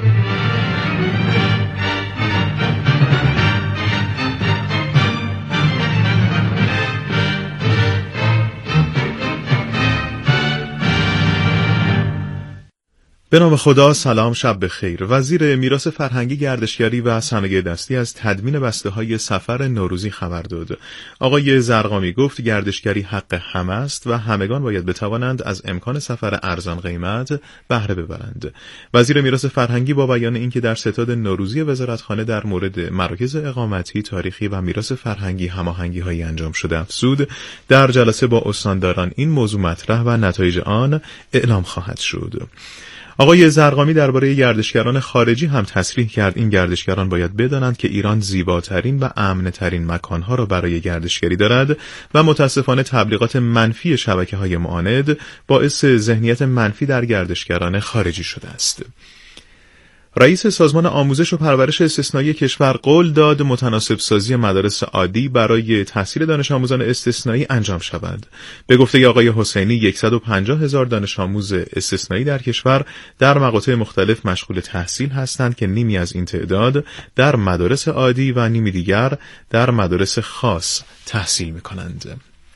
به نام خدا. سلام، شب بخیر. وزیر میراث فرهنگی، گردشگری و صنایع دستی از تدوین بسته‌های سفر نوروزی خبر داد. آقای زرقامی گفت گردشگری حق همه است و همگان باید بتوانند از امکان سفر ارزان قیمت بهره ببرند. وزیر میراث فرهنگی با بیان اینکه در ستاد نوروزی وزارتخانه در مورد مراکز اقامتی، تاریخی و میراث فرهنگی هماهنگی‌هایی انجام شده افزود در جلسه با استانداران این موضوع مطرح و نتایج آن اعلام خواهد شد. آقای زرقامی درباره گردشگران خارجی هم تصریح کرد این گردشگران باید بدانند که ایران زیباترین و امن‌ترین مکانها را برای گردشگری دارد و متاسفانه تبلیغات منفی شبکه‌های معاند باعث ذهنیت منفی در گردشگران خارجی شده است. رئیس سازمان آموزش و پرورش استثنایی کشور قول داد متناسب سازی مدارس عادی برای تحصیل دانش آموزان استثنایی انجام شود. به گفته آقای حسینی 150,000 دانش آموز استثنایی در کشور در مقاطع مختلف مشغول تحصیل هستند که نیمی از این تعداد در مدارس عادی و نیمی دیگر در مدارس خاص تحصیل می‌کنند.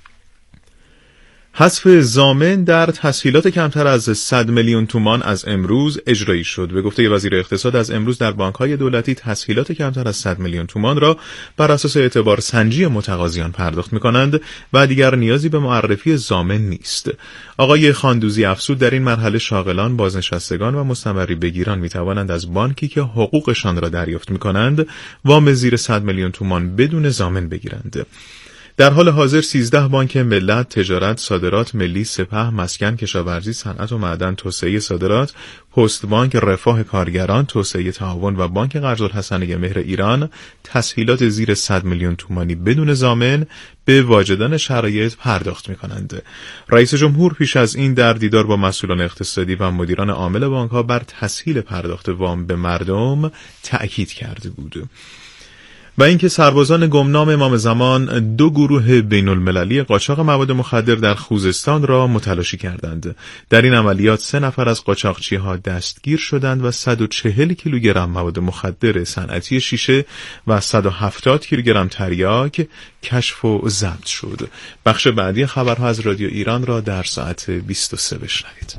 حذف ضامن در تسهیلات کمتر از 100 میلیون تومان از امروز اجرایی شد. به گفته وزیر اقتصاد از امروز در بانک‌های دولتی تسهیلات کمتر از 100 میلیون تومان را بر اساس اعتبار سنجی متقاضیان پرداخت می‌کنند و دیگر نیازی به معرفی ضامن نیست. آقای خاندوزی افزود در این مرحله شاغلان، بازنشستگان و مستمری بگیران می‌توانند از بانکی که حقوقشان را دریافت می‌کنند وام زیر 100 میلیون تومان بدون ضامن بگیرند. در حال حاضر 13 بانک ملت، تجارت، صادرات، ملی، سپه، مسکن، کشاورزی، صنعت و معدن، توسعه صادرات، پست بانک، رفاه کارگران، توسعه تعاون و بانک قرض الحسنه مهر ایران تسهیلات زیر 100 میلیون تومانی بدون ضامن به واجدان شرایط پرداخت می‌کنند. رئیس جمهور پیش از این در دیدار با مسئولان اقتصادی و مدیران عامل بانک‌ها بر تسهیل پرداخت وام به مردم تأکید کرده بود. و اینکه سربازان گمنام امام زمان 2 گروه بین المللی قاچاق مواد مخدر در خوزستان را متلاشی کردند. در این عملیات 3 نفر از قاچاقچی‌ها دستگیر شدند و 140 کیلوگرم مواد مخدر صنعتی شیشه و 170 کیلوگرم تریاک کشف و ضبط شد. بخش بعدی خبرها از رادیو ایران را در ساعت 23 بشنوید.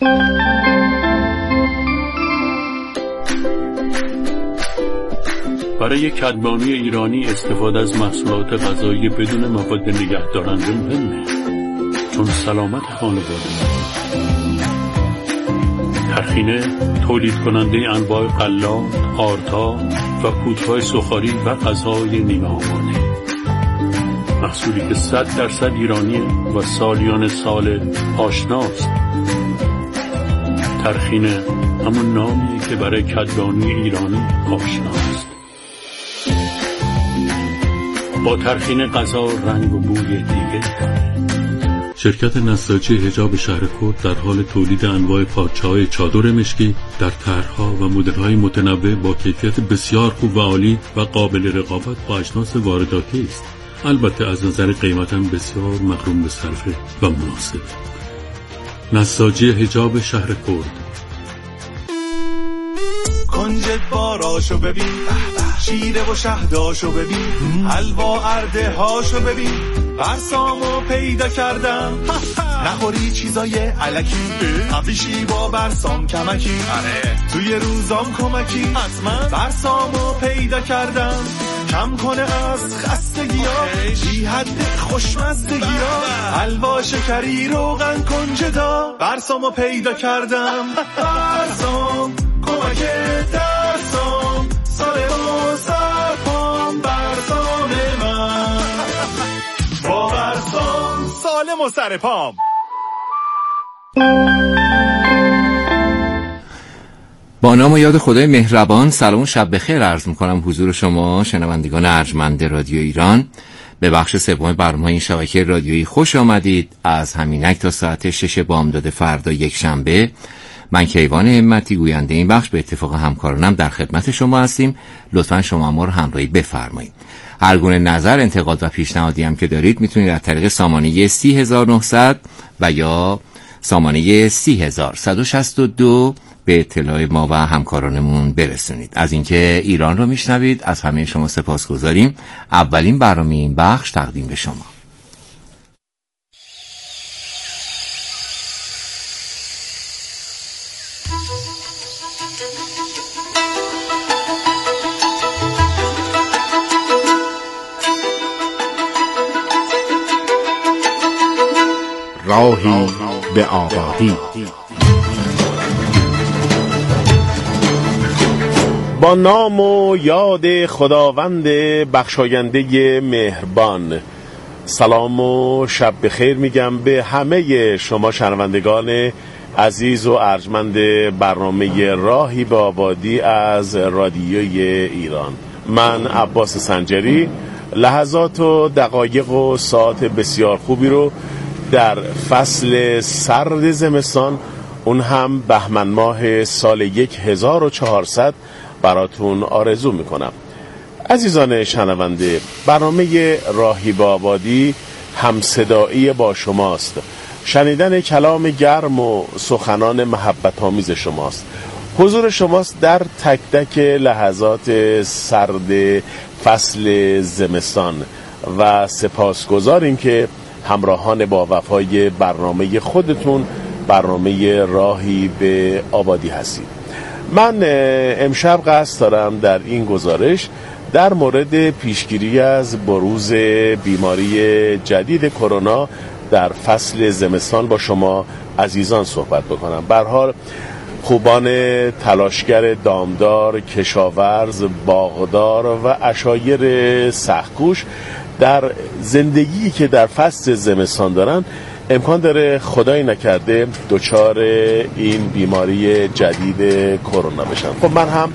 برای کدبانی ایرانی استفاده از محصولات غذایی بدون مواد نگهدارنده مهمه، چون سلامت خانواده. ترخینه تولید کننده انواع غلات، آرتا و پودرهای سوخاری و غذای نیمه آماده. محصولی که 100% ایرانیه و سالیان سال آشناست. ترخینه همون نامیه که برای کدبانی ایرانی آشناست. با ترخین غذا رنگ و بوی دیگه داره. شرکت نساجی حجاب شهر کرد در حال تولید انواع پارچه‌های چادر مشکی در طرح‌ها و مدل‌های متنوع با کیفیت بسیار خوب و عالی و قابل رقابت با اجناس وارداتی است. البته از نظر قیمت هم بسیار مقرون به صرفه و مناسب. نساجی حجاب شهر کرد. کنجد باراشو ببین، شیره و شهداشو ببین، حلوا ارده هاشو ببین، برسامو پیدا کردم. نخوری چیزای علکی، قبیشی با برسام کمکی، توی روزام کمکی، حتما برسامو پیدا کردم. کم کنه از خستگی‌ها، بی حد خوشمزدگی‌ها، حلوا شکری روغن کنجدا، برسامو پیدا کردم. برسام کمک درسام، سال و سرپام، برسام من با برسام سالم و سرپام. با نام و یاد خدای مهربان سلام و شب بخیر عرض میکنم حضور شما شنوندگان ارجمند رادیو ایران. به بخش سوم برنامه این شبکه رادیویی خوش آمدید. از همینک تا ساعت 6 بامداد فردا یک شنبه من کیوان همتی گوینده این بخش به اتفاق همکارانم در خدمت شما هستیم. لطفاً شما ما رو همراهی بفرمایید. هر گونه نظر، انتقاد و پیشنهادی هم که دارید میتونید از طریق سامانه 30900 و یا سامانه 30162 به اطلاع ما و همکارانمون برسونید. از اینکه ایران رو میشنوید از همه شما سپاسگزاریم. اولین برنامه این بخش تقدیم به شما. راهی به آبادی. با نام و یاد خداوند بخشاینده مهربان، سلام و شب بخیر میگم به همه شما شنوندگان عزیز و ارجمند برنامه راهی به آبادی از رادیوی ایران. من عباس سنجری لحظات و دقایق و ساعت بسیار خوبی رو در فصل سرد زمستان، اون هم بهمن ماه سال 1400 براتون آرزو میکنم. عزیزان شنونده، برنامه راهی به آبادی همصدایی با شماست. شنیدن کلام گرم و سخنان محبت آمیز شماست. حضور شماست در تک تک لحظات سرد فصل زمستان و سپاسگزاریم که همراهان با وفای برنامه خودتون، برنامه راهی به آبادی هستید. من امشب قصد دارم در این گزارش در مورد پیشگیری از بروز بیماری جدید کرونا در فصل زمستان با شما عزیزان صحبت بکنم. به هر حال خوبان تلاشگر، دامدار، کشاورز، باغدار و عشایر سخت‌کوش در زندگی که در فصل زمستان دارن امکان داره خدای نکرده دچار این بیماری جدید کرونا بشن. خب من هم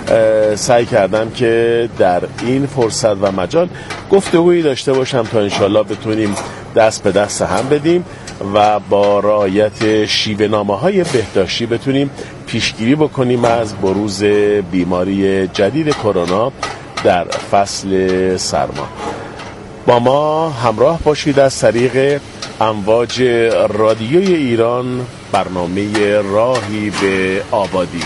سعی کردم که در این فرصت و مجال گفتگویی داشته باشم تا انشالله بتونیم دست به دست هم بدیم و با رعایت شیوه‌نامه‌های بهداشتی بتونیم پیشگیری بکنیم از بروز بیماری جدید کرونا در فصل سرما. با ما همراه باشید از طریق امواج رادیوی ایران، برنامه راهی به آبادی.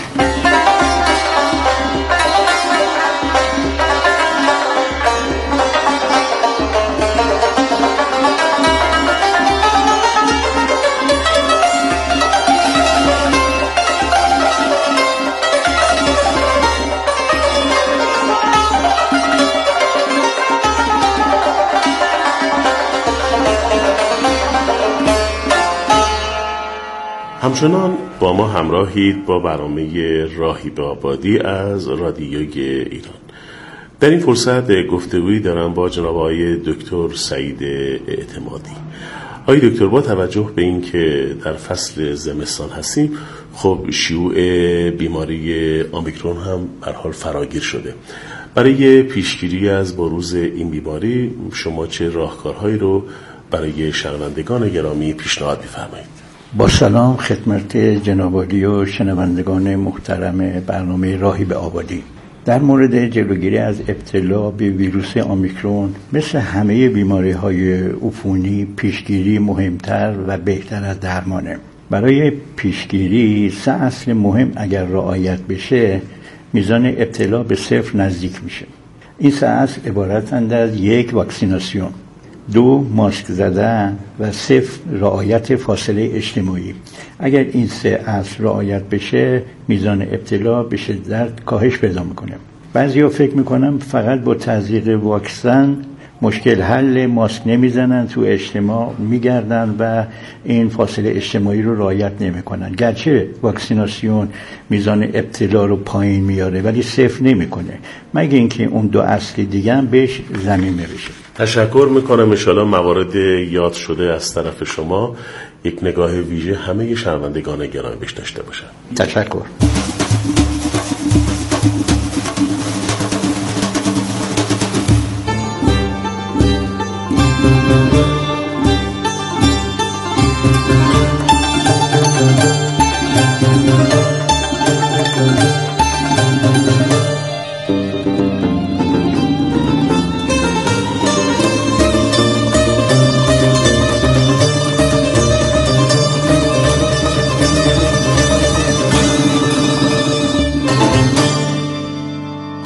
همچنان با ما همراهید با برنامه راهی به آبادی از رادیوی ایران. در این فرصت گفتگویی دارم با جناب آقای دکتر سعید اعتمادی. آقای دکتر، با توجه به این که در فصل زمستان هستیم، خب شیوع بیماری اومیکرون هم به هر حال فراگیر شده. برای پیشگیری از بروز این بیماری شما چه راهکارهایی رو برای شنوندگان گرامی پیشنهاد می‌فرمایید؟ با سلام خدمت جناب عالی و شنوندگان محترم برنامه راهی به آبادی. در مورد جلوگیری از ابتلا به ویروس اومیکرون، مثل همه بیماری‌های عفونی، پیشگیری مهمتر و بهتر از درمانه. برای پیشگیری 3 اصل مهم اگر رعایت بشه، میزان ابتلا به 0 نزدیک میشه. این 3 اصل عبارتند از 1 واکسیناسیون، 2 ماسک زدن و 0 رعایت فاصله اجتماعی. اگر این 3 اصل رعایت بشه، میزان ابتلا به شدت کاهش پیدا میکنه. بعضیا فکر میکنن فقط با تزریق واکسن مشکل حل، ماسک نمیزنن، تو اجتماع میگردن و این فاصله اجتماعی رو رعایت نمیکنن. گرچه واکسیناسیون میزان ابتلا رو پایین میاره ولی 0 نمیکنه، مگه اینکه اون 2 اصل دیگه هم بهش ضمیمه بشه. تشکر میکنم. انشاءالله موارد یاد شده از طرف شما یک نگاه ویژه همه شنوندگان گرامی بهش داشته باشن. تشکر.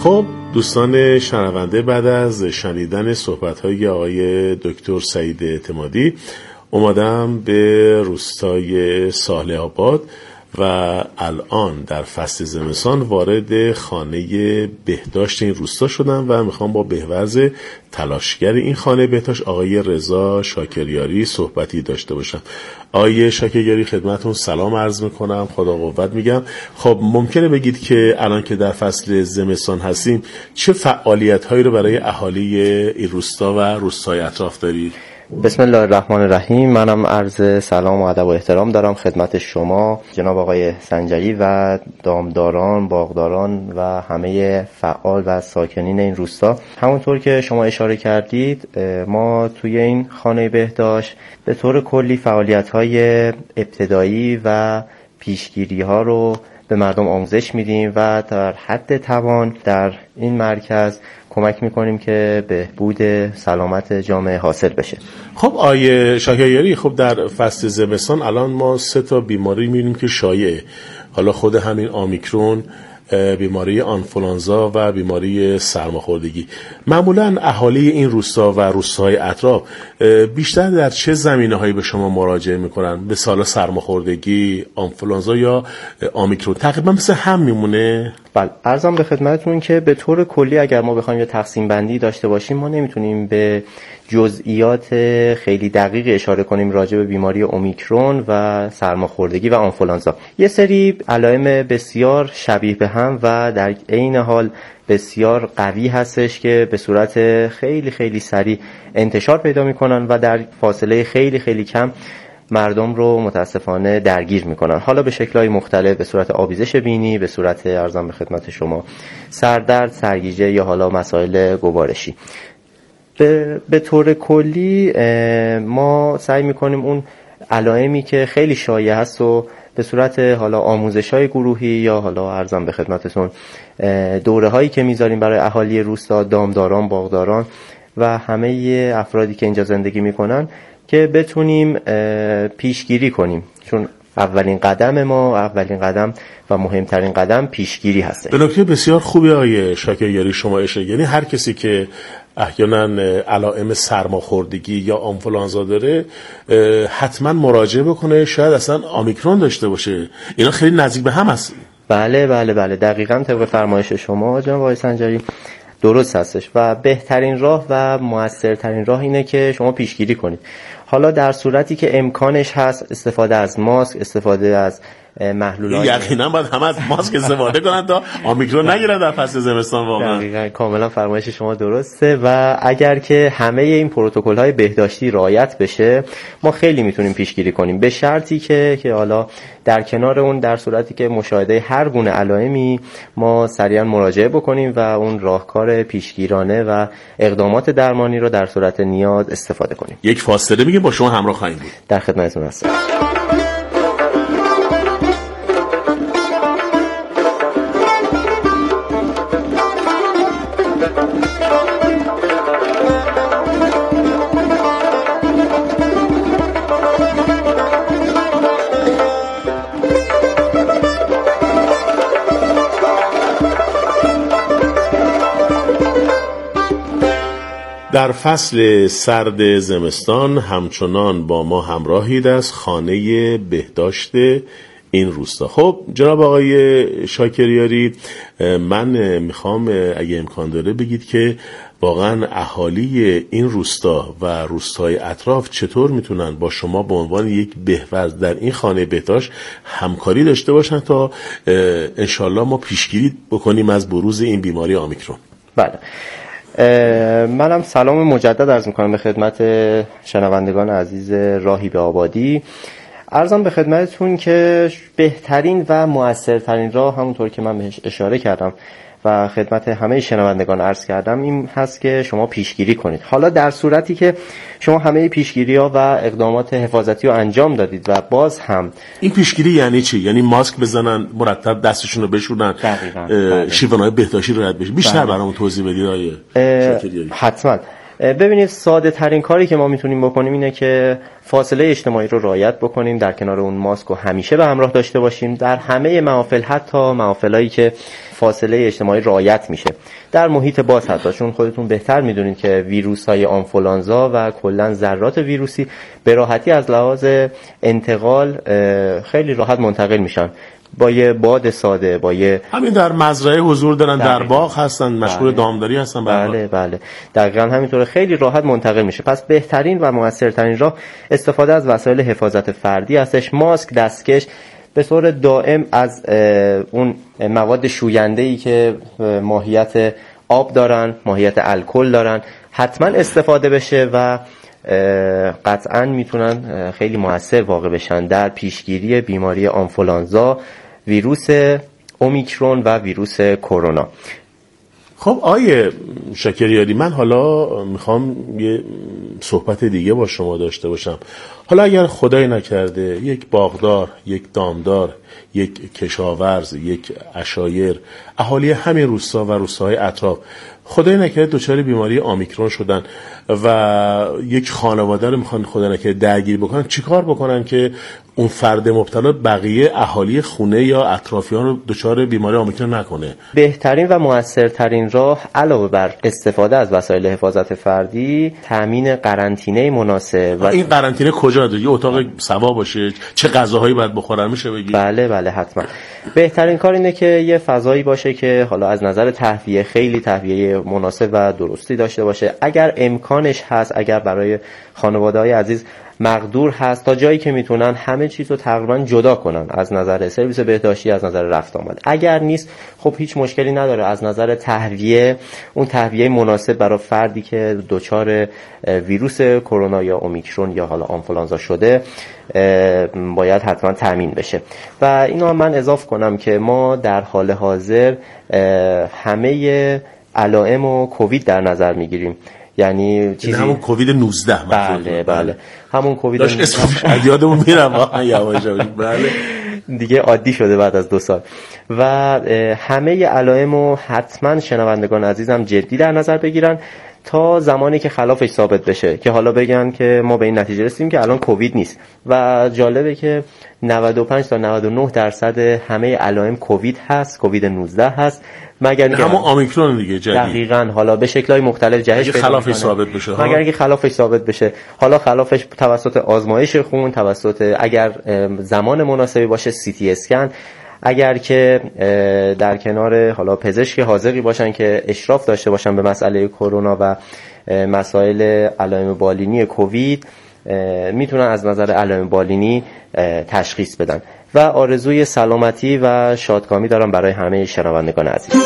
خب دوستان شنونده، بعد از شنیدن صحبت‌های آقای دکتر سعید اعتمادی اومدم به روستای صالح آباد و الان در فصل زمستان وارد خانه بهداشت این روستا شدم و میخوام با بهورز تلاشگر این خانه بهداشت آقای رضا شاکریاری صحبتی داشته باشم. آقای شاکریاری خدمتون سلام عرض میکنم، خدا قوت میگم. خب ممکنه بگید که الان که در فصل زمستان هستیم چه فعالیت هایی رو برای اهالی این روستا و روستای اطراف دارید؟ بسم الله الرحمن الرحیم. منم عرض سلام و ادب و احترام دارم خدمت شما جناب آقای سنجری و دامداران، باغداران و همه فعال و ساکنین این روستا. همونطور که شما اشاره کردید ما توی این خانه بهداشت به طور کلی فعالیت‌های ابتدایی و پیشگیری‌ها رو به مردم آموزش میدیم و در حد توان در این مرکز کمک میکنیم که بهبود سلامت جامعه حاصل بشه. خب آیه شاکریاری، خب در فصل زمستان الان ما 3 بیماری می‌بینیم که شایعه، حالا خود همین آمیکرون، بیماری آنفولانزا و بیماری سرماخوردگی. معمولا اهالی این روستا و روستاهای اطراف بیشتر در چه زمینه‌هایی به شما مراجعه میکنن؟ به سال سرماخوردگی، آنفولانزا یا آمیکرون تقریبا مثل هم میمونه؟ بله، عرضم به خدمتتون که به طور کلی اگر ما بخوایم یه تقسیم بندی داشته باشیم ما نمیتونیم به جزئیات خیلی دقیق اشاره کنیم راجع به بیماری اومیکرون و سرماخوردگی و آنفولانزا. یه سری علائم بسیار شبیه به هم و در عین حال بسیار قوی هستش که به صورت خیلی خیلی سریع انتشار پیدا میکنن و در فاصله خیلی خیلی کم مردم رو متاسفانه درگیر میکنن، حالا به شکل‌های مختلف، به صورت آبیزش بینی، به صورت ارزان به خدمت شما سردرد، سرگیجه یا حالا مسائل گوارشی. به طور کلی ما سعی میکنیم اون علائمی که خیلی شایع هست و به صورت حالا آموزش‌های گروهی یا حالا ارزان به خدمتتون دوره‌هایی که میذاریم برای اهالی روستا، دامداران، باغداران و همه افرادی که اینجا زندگی میکنن که بتونیم پیشگیری کنیم، چون اولین قدم و مهمترین قدم پیشگیری هست. به نکته بسیار خوبی آقای شاکریاری شما اشاره، یعنی هر کسی که احیانا علائم سرماخوردگی یا آنفولانزا داره حتما مراجعه بکنه، شاید اصلا آمیکرون داشته باشه. اینا خیلی نزدیک به هم هست. بله دقیقاً طبق فرمایش شما جناب آقای سنجری درست هستش و بهترین راه و موثرترین راه اینه که شما پیشگیری کنید. حالا در صورتی که امکانش هست استفاده از ماسک، استفاده از محلولات، یقینا باید همه از ماسک استفاده کنن تا آمیکرون نگیرن در فصل زمستان. واقعا دقیقاً کاملا فرمایش شما درسته و اگر که همه این پروتکل‌های بهداشتی رعایت بشه ما خیلی میتونیم پیشگیری کنیم، به شرطی که حالا در کنار اون در صورتی که مشاهده هر گونه علائمی ما سریعا مراجعه بکنیم و اون راهکار پیشگیرانه و اقدامات درمانی رو در صورت نیاز استفاده کنیم. یک فاصله میگه با شما همراه خواهیم بود. در خدمتتون هستم. در فصل سرد زمستان همچنان با ما همراهید از خانه بهداشت این روستا. خب جناب آقای شاکریاری، من میخوام اگه امکان داره بگید که واقعا اهالی این روستا و روستای اطراف چطور میتونن با شما به عنوان یک بهورز در این خانه بهداشت همکاری داشته باشن تا انشالله ما پیشگیری بکنیم از بروز این بیماری آمیکرون. بله، منم سلام مجدد عرض میکنم به خدمت شنوندگان عزیز راهی به آبادی. عرضم به خدمتتون که بهترین و مؤثرترین راه همونطور که من بهش اشاره کردم و خدمت همه شنوندگان عرض کردم این هست که شما پیشگیری کنید. حالا در صورتی که شما همه پیشگیری‌ها و اقدامات حفاظتی رو انجام دادید و باز هم این پیشگیری یعنی چی؟ یعنی ماسک بزنن، مرتب دستشون رو بشورن، شیوه‌های بهداشتی رو رعایت بشه. بیشتر برامون توضیح بدید آقای شاکریاری. حتما. ببینید ساده ترین کاری که ما میتونیم بکنیم اینه که فاصله اجتماعی رو رعایت بکنیم، در کنار اون ماسک رو همیشه به همراه داشته باشیم در همه محافل، حتی محافلایی که فاصله اجتماعی رعایت میشه، در محیط باز حتی، چون خودتون بهتر میدونید که ویروس‌های آنفولانزا و کلا ذرات ویروسی به راحتی از لحاظ انتقال خیلی راحت منتقل میشن با یه باد ساده، با یه همین در مزرعه حضور دارن، در باغ هستن، مشغول دامداری هستن. بله دقیقاً همینطوره، خیلی راحت منتقل میشه. پس بهترین و موثرترین راه استفاده از وسایل حفاظت فردی هستش. ماسک، دستکش، به طور دائم از اون مواد شوینده‌ای که ماهیت آب دارن، ماهیت الکل دارن، حتما استفاده بشه و قطعاً میتونن خیلی موثر واقع بشن در پیشگیری بیماری آنفولانزا، ویروس اومیکرون و ویروس کرونا. خب آیه شکریاری، من حالا میخوام یه صحبت دیگه با شما داشته باشم. حالا اگر خدای نکرده یک باغدار، یک دامدار، یک کشاورز، یک عشایر، اهالی همین روستا و روستاهای اطراف خدای نکرده دچار بیماری اومیکرون شدن و یک خانواده رو میخوان خدای نکرده درگیر بکنن، چیکار بکنن که اون فرد مبتلا بقیه اهالی خونه یا اطرافیان رو دچار بیماری اومیکرون نکنه؟ بهترین و موثرترین راه علاوه بر استفاده از وسایل حفاظت فردی، تامین قرنطینه مناسب. و این قرنطینه کجا داره؟ یه اتاق سوا باشه؟ چه غذاهایی باید بخورن میشه بگی؟ بله حتما. بهترین کار اینه که یه فضایی باشه که حالا از نظر تهویه خیلی تهویه مناسب و درستی داشته باشه. اگر امکانش هست، اگر برای خانواده‌های عزیز مقدور هست، تا جایی که میتونن همه چیز رو تقریبا جدا کنن از نظر سرویس بهداشتی، از نظر رفت آمد. اگر نیست خب هیچ مشکلی نداره، از نظر تهویه اون تهویه مناسب برای فردی که دچار ویروس کرونا یا اومیکرون یا حالا آنفولانزا شده باید حتما تامین بشه. و اینو هم من اضافه کنم که ما در حال حاضر همه علائم و کووید در نظر میگیریم، یعنی چیزی همون کووید 19. بله همون کووید داشت اسمش یادمون میره واقعا یواش. بله دیگه عادی شده بعد از 2 سال. و همه علائمو حتما شنوندگان عزیزم جدی در نظر بگیرن تا زمانی که خلافش ثابت بشه، که حالا بگن که ما به این نتیجه رسیدیم که الان کووید نیست. و جالبه که 95 تا 99% همه علائم کووید هست، کووید 19 هست، مگر اینکه همون اومیکرون دیگه جدید. دقیقاً، حالا به شکل‌های مختلف جهش پیدا خلافش ثابت بشه، مگر اینکه خلافش ثابت بشه. حالا خلافش توسط آزمایش خون، توسط اگر زمان مناسبی باشه CT اسکن، اگر که در کنار حالا پزشک حاذقی باشن که اشراف داشته باشن به مسئله کرونا و مسائل علائم بالینی کووید، میتونن از نظر علائم بالینی تشخیص بدن. و آرزوی سلامتی و شادکامی دارم برای همه شنوندگان عزیز.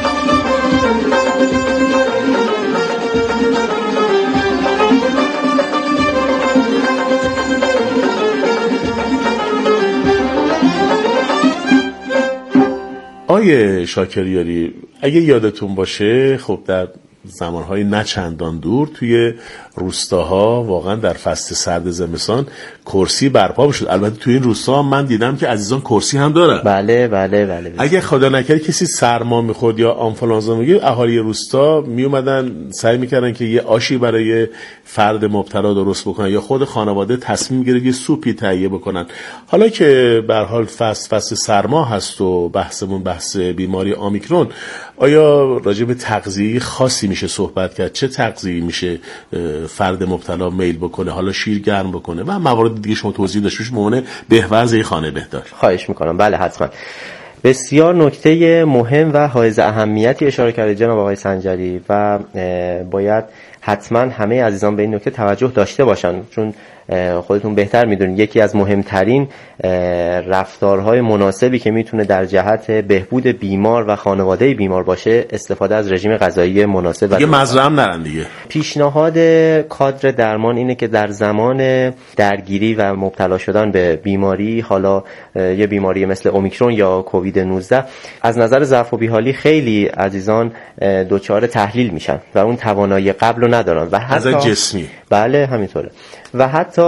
آیه شاکریاری، اگه یادتون باشه خب در زمانهای نه چندان دور توی روستاها واقعا در فصل سرد زمستان کرسی برپا میشد. البته توی این روستا من دیدم که عزیزان کرسی هم دارن. بله. اگه خدا نکرد کسی سرما میخورد یا آنفولانزا میگیره، اهالی روستا میومدن سعی میکردن که یه آشی برای فرد مبتلا درست بکنن یا خود خانواده تصمیم گرفت یه سوپی تهیه بکنن. حالا که به هر حال فصل سرما هست و بحثمون بحث بیماری اومیکرون، آیا راجع به تغذیه خاصی میشه صحبت کرد؟ چه تغذیه‌ای میشه فرد مبتلا میل بکنه؟ حالا شیر گرم بکنه و موارد دیگه شما توضیح داشتید به عنوان بهورز خانه بهداشت. خواهش میکنم. بله حتما. بسیار نکته مهم و حائز اهمیتی اشاره کرده جناب آقای سنجری و باید حتما همه عزیزان به این نکته توجه داشته باشن، چون خودتون بهتر میدونید یکی از مهمترین رفتارهای مناسبی که میتونه در جهت بهبود بیمار و خانواده بیمار باشه استفاده از رژیم غذایی مناسب. دیگه مزرعه هم نرن دیگه. پیشنهاد کادر درمان اینه که در زمان درگیری و مبتلا شدن به بیماری، حالا یه بیماری مثل اومیکرون یا کووید 19، از نظر ضعف و بیحالی خیلی عزیزان دچار تحلیل میشن و اون توانایی قبل رو ندارن و حتی از جسمی. بله همینطوره. و حتی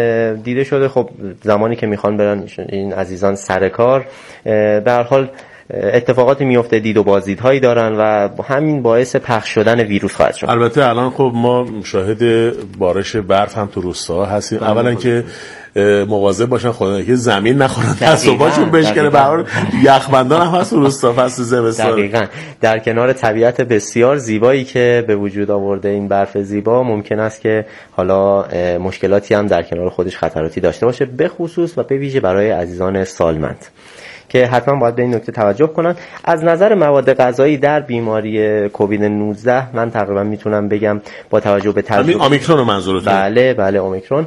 دیده شده خب زمانی که میخوان برن این عزیزان سر کار، به هر حال اتفاقاتی میفته، دید و بازدیدهایی دارن و همین باعث پخش شدن ویروس خواهد شد. البته الان خب ما شاهد بارش برف هم تو روستاها هستیم. اولا که مواظب باشن خدا که زمین نخورن، دستوباشون بشکنه. به هر حال یخبندان هم هست روستا فصل زمستان. دقیقاً در کنار طبیعت بسیار زیبایی که به وجود آورده این برف زیبا، ممکن است که حالا مشکلاتی هم در کنار خودش خطراتی داشته باشه، به خصوص و به ویژه برای عزیزان سالمند که حتما باید به این نکته توجه کنن. از نظر مواد غذایی در بیماری کووید 19 من تقریبا میتونم بگم با توجه به تجربه اومیکرون رو منظورته؟ بله اومیکرون،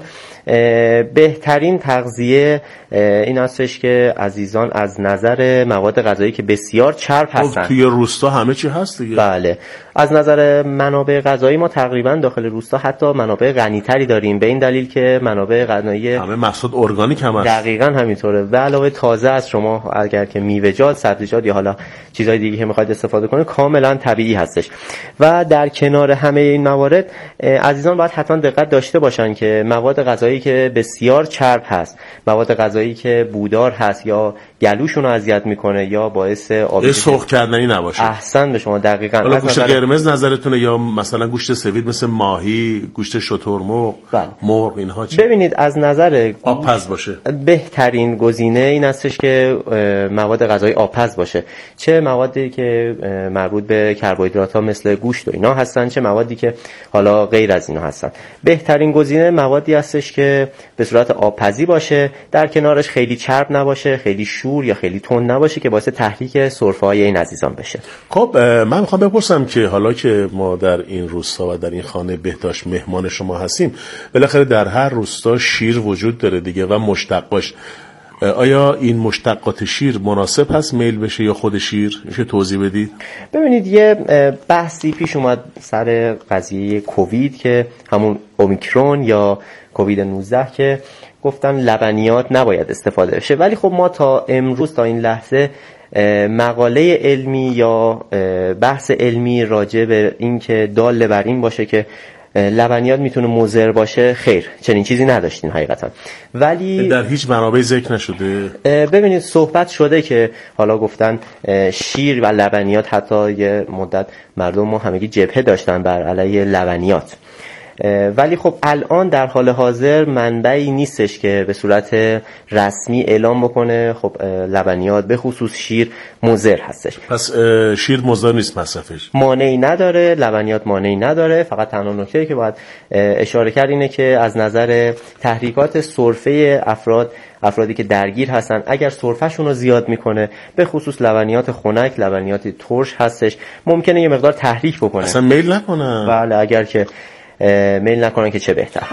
بهترین تغذیه این هستش که عزیزان از نظر مواد غذایی که بسیار چرب هستن. توی روستا همه چی هست دیگه. بله، از نظر منابع غذایی ما تقریبا داخل روستا حتی منابع غنی‌تری داریم، به این دلیل که منابع غذایی همه محصول ارگانیک هم هست. دقیقاً همینطوره. به علاوه تازه از شما اگر که میوه‌جات، سبزیجات یا حالا چیزهای دیگه که می‌خواید استفاده کنید کاملا طبیعی هستش. و در کنار همه این موارد عزیزان باید حتما دقت داشته باشن که مواد غذایی که بسیار چرب هست، مواد غذایی که بودار هست یا گلوشون رو اذیت میکنه یا باعث آبی سرخ کردنی نباشه. احسن به شما. دقیقاً. حالا گوشت قرمز نظرتونه یا مثلا گوشت سفید مثل ماهی، گوشت شترمرغ، مرغ، اینها چی؟ ببینید از نظر آبپز باشه. بهترین گزینه این هستش که مواد غذایی آبپز باشه، چه موادی که مربوط به کربوهیدرات ها مثل گوشت و اینا هستن، چه موادی که حالا غیر از اینا هستن. بهترین گزینه موادی هستش که به صورت آبپزی باشه، در کنارش خیلی چرب نباشه، خیلی شور یا خیلی تند نباشه که باعث تحریک سرفه‌های این عزیزان بشه. خب من میخوام بپرسم که حالا که ما در این روستا و در این خانه بهداشت مهمان شما هستیم، بالاخره در هر روستا شیر وجود داره دیگه و مشتقاش، آیا این مشتقات شیر مناسب هست میل بشه یا خود شیر؟ میشه توضیح بدید؟ ببینید یه بحثی پیش اومد سر قضیه کووید که همون اومیکرون یا کووید 19 که گفتن لبنیات نباید استفاده بشه، ولی خب ما تا امروز تا این لحظه مقاله علمی یا بحث علمی راجع به این که دال بر این باشه که لبنیات میتونه مضر باشه، خیر، چنین چیزی نداشتین حقیقتا. ولی در هیچ منابع ذکر نشده. ببینید صحبت شده که حالا گفتن شیر و لبنیات، حتی یه مدت مردم ما همگی جبهه داشتن بر علیه لبنیات، ولی خب الان در حال حاضر منبعی نیستش که به صورت رسمی اعلام بکنه خب لبنیات به خصوص شیر مضر هستش. پس شیر مضر نیست مصرفش؟ مانعی نداره، لبنیات مانعی نداره. فقط تنها نکته‌ای که باید اشاره کرد اینه که از نظر تحریکات سرفه افرادی که درگیر هستن، اگر سرفه‌شون رو زیاد میکنه، به خصوص لبنیات خنک، لبنیات ترش هستش، ممکنه یه مقدار تحریک بکنه. اصلا میل نکنه. بله، اگر که میل نکنن که چه بهتر.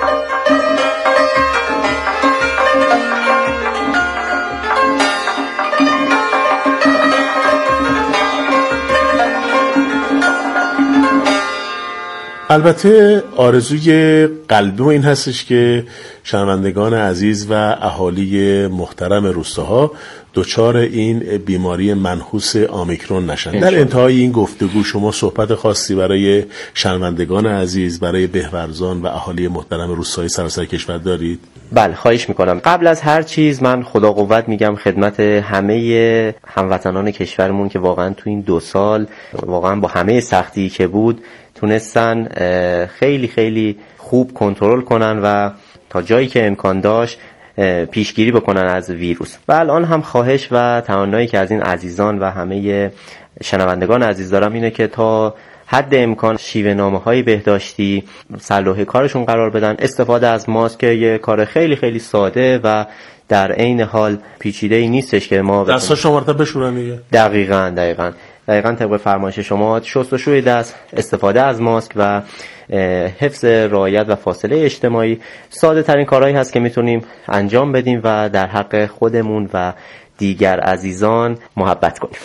البته آرزوی قلبی این هستش که شنوندگان عزیز و اهالی محترم روستاها دچار این بیماری منحوس اومیکرون نشن. در انتهای این گفتگو شما صحبت خاصی برای شنوندگان عزیز، برای بهورزان و اهالی محترم روستاهای سراسر کشور دارید؟ بله، خواهش میکنم. قبل از هر چیز من خدا قوت میگم خدمت همه هموطنان کشورمون که واقعا تو این 2 سال واقعا با همه سختی که بود تونستن خیلی خیلی خوب کنترل کنن و تا جایی که امکان داشت پیشگیری بکنن از ویروس. و الان هم خواهش و تمنایی که از این عزیزان و همه شنوندگان عزیز دارم اینه که تا حد امکان شیوه نامه‌های بهداشتی صلاح کارشون قرار بدن. استفاده از ماسک یه کار خیلی خیلی ساده و در عین حال پیچیده‌ای نیستش که ما دستاشو مرتب بشورن دیگه. دقیقاً طبق فرمایش شما شستشوی دست، استفاده از ماسک و حفظ رعایت و فاصله اجتماعی ساده ترین کارهایی هست که میتونیم انجام بدیم و در حق خودمون و دیگر عزیزان محبت کنیم.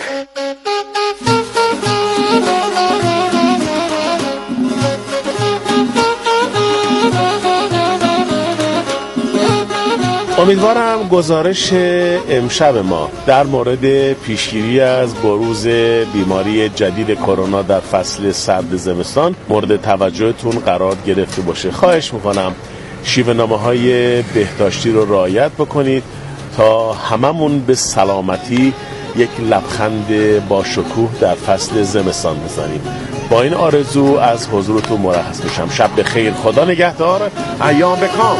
امیدوارم گزارش امشب ما در مورد پیشگیری از بروز بیماری جدید کرونا در فصل سرد زمستان مورد توجهتون قرار گرفته باشه. خواهش میکنم شیوه نامه‌های بهداشتی رو رعایت بکنید تا هممون به سلامتی یک لبخند با شکوه در فصل زمستان بزنیم. با این آرزو از حضورتون مرخص میشم. شب بخیر، خدا نگهدار، ایام بکام.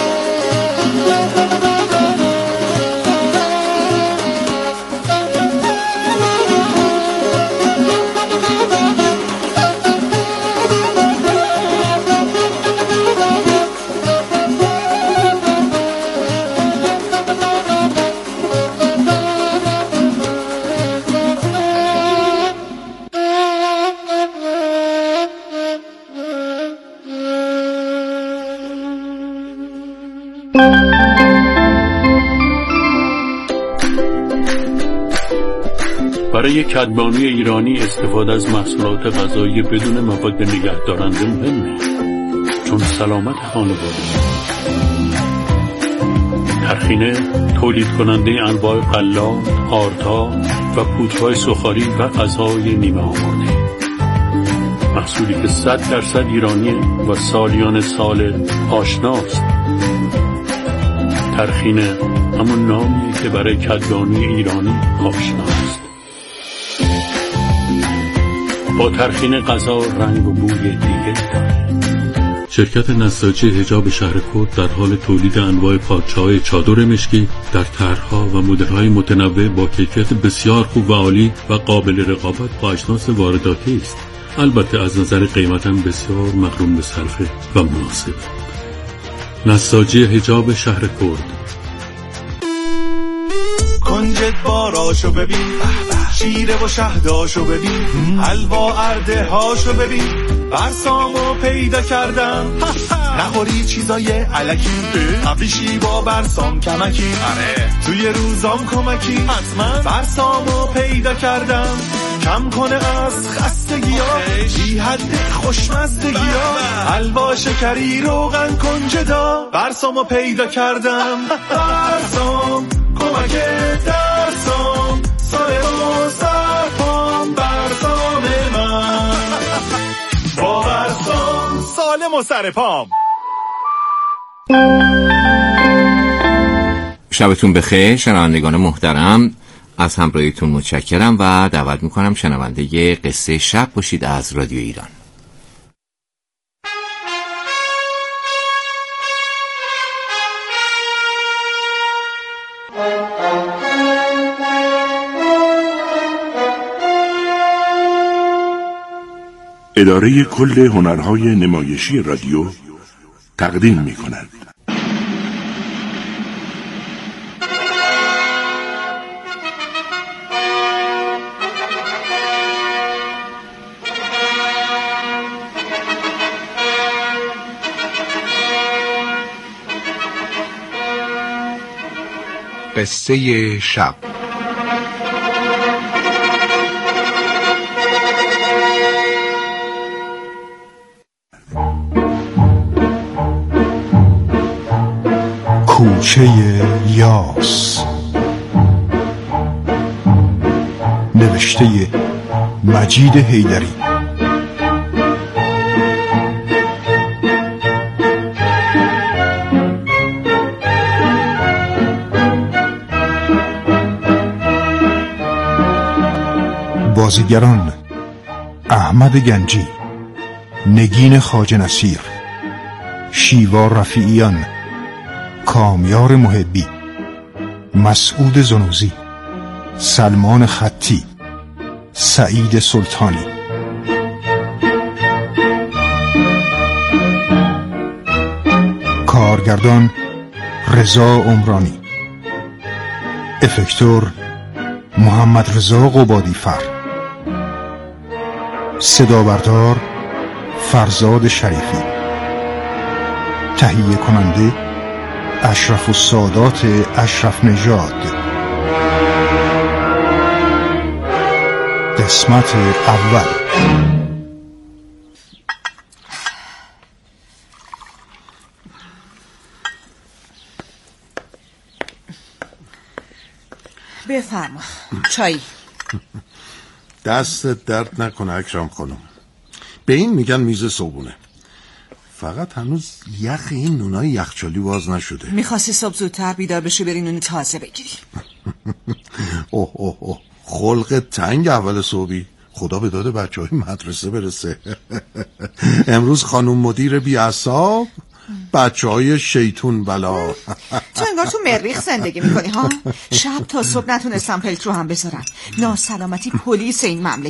برای کدبانوی ایرانی استفاده از محصولات غذایی بدون مواد نگهدارنده مهمه، چون سلامت خانواده. ترخینه تولید کننده انواع غلات، آرتا و پودرهای سوخاری و غذای نیمه آماده، محصولی که 100% ایرانیه و سالیان سال آشناست. ترخینه همون نامیه که برای کدبانوی ایرانی آشناست. با ترخین غذا رنگ و بوی دیگه داره. شرکت نساجی حجاب شهر کرد در حال تولید انواع پارچه‌های چادر مشکی در طرح‌ها و مدل‌های متنوع با کیفیت بسیار خوب و عالی و قابل رقابت با اجناس وارداتی است. البته از نظر قیمت هم بسیار مقرون به صرفه و مناسب. نساجی حجاب شهر کرد. کنجد باراشو ببین، شیره و شهداشو ببین، حلوا ارده هاشو ببین، برسامو پیدا کردم. نخوری چیزای علکی، قبلیشی با برسام کمکی، توی روزام کمکی، حتما برسامو پیدا کردم. کم کنه از خستگی ها، بی حد خوشمزدگی ها، حلوا شکری روغن کنجدا، برسامو پیدا کردم. برسام کمک درسام، سال و سرپام، برسام من با برسام سالم و سرپام. شبتون بخیر شنوندگان محترم، از همراهیتون متشکرم و دعوت میکنم شنونده قصه شب باشید از رادیو ایران. اداره کل هنرهای نمایشی رادیو تقدیم می‌کند. قصه شب. کوچه یاس، نوشته مجید حیدری. بازیگران: احمد گنجی، نگین خواجه نصیر، شیوا رفیعیان، کامیار محبی، مسعود زنوزی، سلمان خطی، سعید سلطانی. کارگردان: رضا عمرانی، افکتور: محمد رضا قبادی فر، صدا بردار: فرزاد شریفی، تهیه کننده: اشرف السادات اشرف نژاد. قسمت اول. بفرما چای. دستت درد نکنه اکرم خانم. به این میگن میز صبحونه. فقط هنوز یخ این نونای یخچالی باز نشده. میخواستی صبح زودتر بیدار بشی بری نون تازه بگیری. اوه اوه اوه، خلق تنگ اول صبحی. خدا به داد بچه های مدرسه برسه. امروز خانم مدیر بی‌عصاب، بچه های شیطون بلا. تو انگار تو مریخ زندگی میکنی ها. شب تا صبح نتونستم فیلتر رو هم بذارم. ناسلامتی پلیس این مملکت.